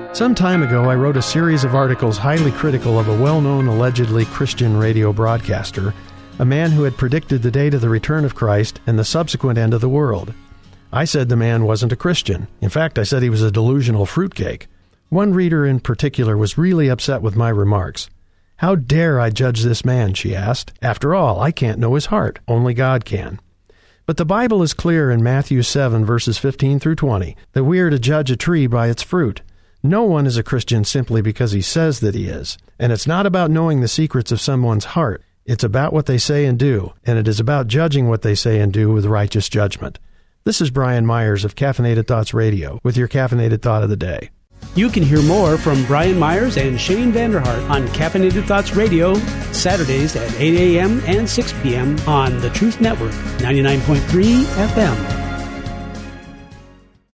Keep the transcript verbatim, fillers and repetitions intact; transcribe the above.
Some time ago, I wrote a series of articles highly critical of a well-known, allegedly Christian radio broadcaster, a man who had predicted the date of the return of Christ and the subsequent end of the world. I said the man wasn't a Christian. In fact, I said he was a delusional fruitcake. One reader in particular was really upset with my remarks. "How dare I judge this man?" she asked. "After all, I can't know his heart. Only God can." But the Bible is clear in Matthew seven, verses fifteen through twenty, that we are to judge a tree by its fruit. No one is a Christian simply because he says that he is. And it's not about knowing the secrets of someone's heart. It's about what they say and do, and it is about judging what they say and do with righteous judgment. This is Brian Myers of Caffeinated Thoughts Radio with your Caffeinated Thought of the Day. You can hear more from Brian Myers and Shane Vanderhart on Caffeinated Thoughts Radio, Saturdays at eight a.m. and six p.m. on the Truth Network, ninety-nine point three F M.